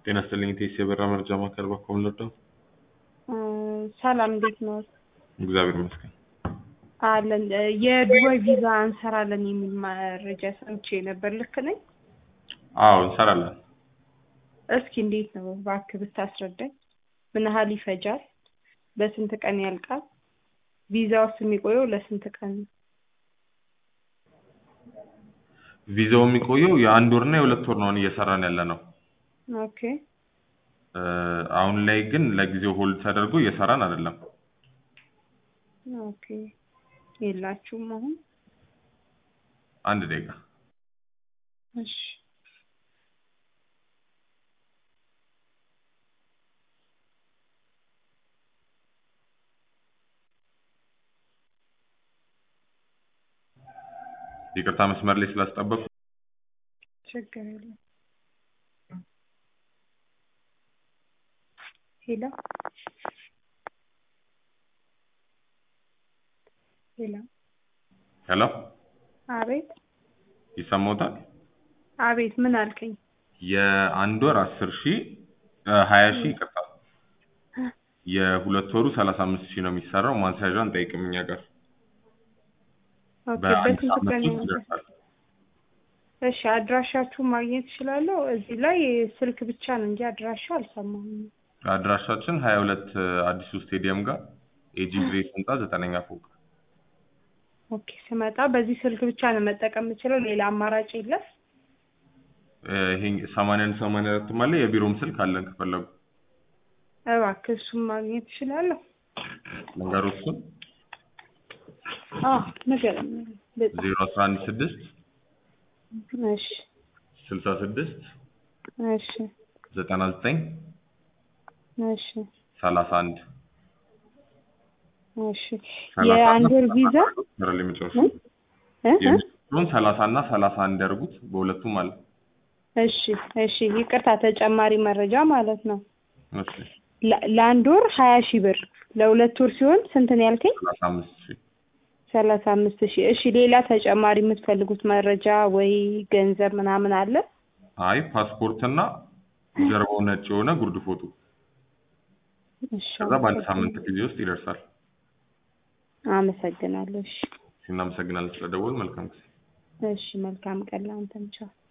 ጤና ይስጥልኝ ቴስ የበራ መረጃ ማዕከል በኩል ልርዳው? ሰላም እንዴት ነው? እግዚአብሔር ይመስገን። አለን የዱባይ ቪዛ እንሰራለን የሚል መረጃ ሰምቼ ነበር። ልክ ነኝ? አዎ እንሰራለን። እስኪ እንዴት ነው እባክህ ብታስረዳኝ። ምን ያህል ይፈጃል? በስንት ቀን ያልቃል? ቪዛውስ የሚቆየው ለስንት ቀን ነው? ቪዛው የሚቆየው የአንድ ወርና የሁለት ወር ነው እየሰራን ያለነው። ኦኬ አሁን ላይ ግን ለጊዜው ሆልድ ተደርጎ እየሰራን አይደለም። ኦኬ የላችሁም አሁን? አንድ ደቂቃ። እሺ ይቅርታ መስመር ላይ ስላስጠበቁ። ችግር የለም። ሄሎ ሄሎ ሄሎ አቤት ይሰማዎታል? አቤት ምን አልከኝ? የአንድ ወር 10,000 20,000 ይቅርታ። የሁለት ወሩ 35,000 ነው የሚሰራው። ማንሳጃን ጠይቅም እኛ ጋር ኦኬ በአንድ በስንት ሳምንት ቀን ውስጥ ነው? ይደርሳል። እሺ አድራሻችሁን ማግኘት እችላለሁ? እዚህ ላይ ስልክ ብቻ ነው እንጂ አድራሻ አልሰማሁም። አድራሻችን 22 አዲሱ ስቴዲየም ጋር ኤጂ ግሬስ ህንጻ 9ኛ ፎቅ። ኦኬ ስመጣ በዚህ ስልክ ብቻ ነው መጠቀም የምችለው? ሌላ አማራጭ የለም? ይሄ 8084 ማለት የቢሮም ስልክ አለን ከፈለጉ። እባክህ እሱን ማግኘት እችላለሁ? ነገሮችን ንገረኝ። 0116 እሺ 66 እሺ 99 እሺ 31 እሺ የአንድ ወር ቪዛ የሚጨርሱት 30 እና 31 ያርጉት በሁለቱም አለ። እሺ እሺ ይቅርታ ተጨማሪ መረጃ ማለት ነው። እሺ ለአንድ ወር 20,000 ብር፣ ለሁለት ወር ሲሆን ስንት ነው ያልከኝ? 35,000 35,000 እሺ ሌላ ተጨማሪ የምትፈልጉት መረጃ ወይ ገንዘብ ምናምን አለ? አይ ፓስፖርትና ጀርባው ነጭ የሆነ ጉርድ ፎቶ። እሺ ከዛ በአንድ ሳምንት ጊዜ ውስጥ ይደርሳል። አመሰግናለሁ። እሺ እናመሰግናለን ስለደወል። መልካም ጊዜ። እሺ መልካም ቀን ላንተም። ቻው